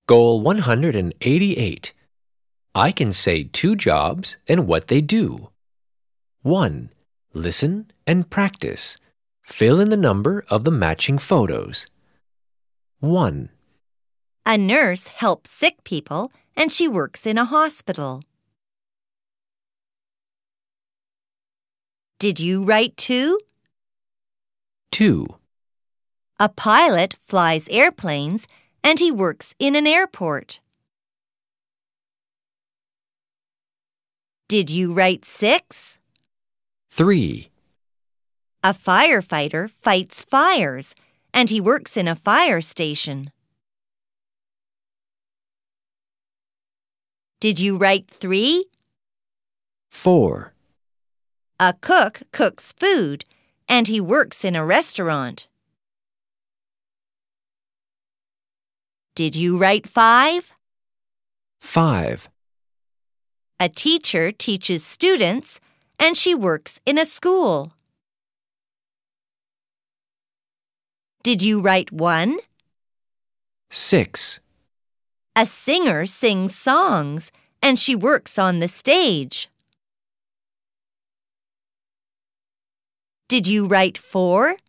Goal 188. I can say two jobs and what they do. 1. Listen and practice. Fill in the number of the matching photos. 1, A nurse helps sick people and she works in a hospital. Did you write 2? 2, A pilot flies airplanes and he works in an airport. Did you write 6? 3, A firefighter fights fires and he works in a fire station. Did you write 3? 4, A cook cooks food and he works in a restaurant. Did you write 5? 5, A teacher teaches students and she works in a school. Did you write 1? 6, A singer sings songs and she works on the stage. Did you write 4?